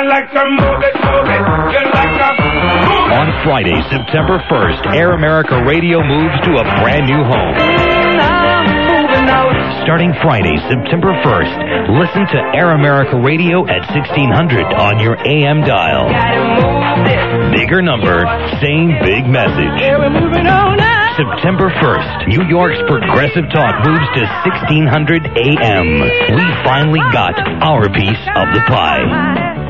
like to move it. You like to move it. On Friday, September 1st, Air America Radio moves to a brand new home. Starting Friday, September 1st, listen to Air America Radio at 1600 on your AM dial. Bigger number, same big message. September 1st, New York's Progressive Talk moves to 1600 AM. We finally got our piece of the pie.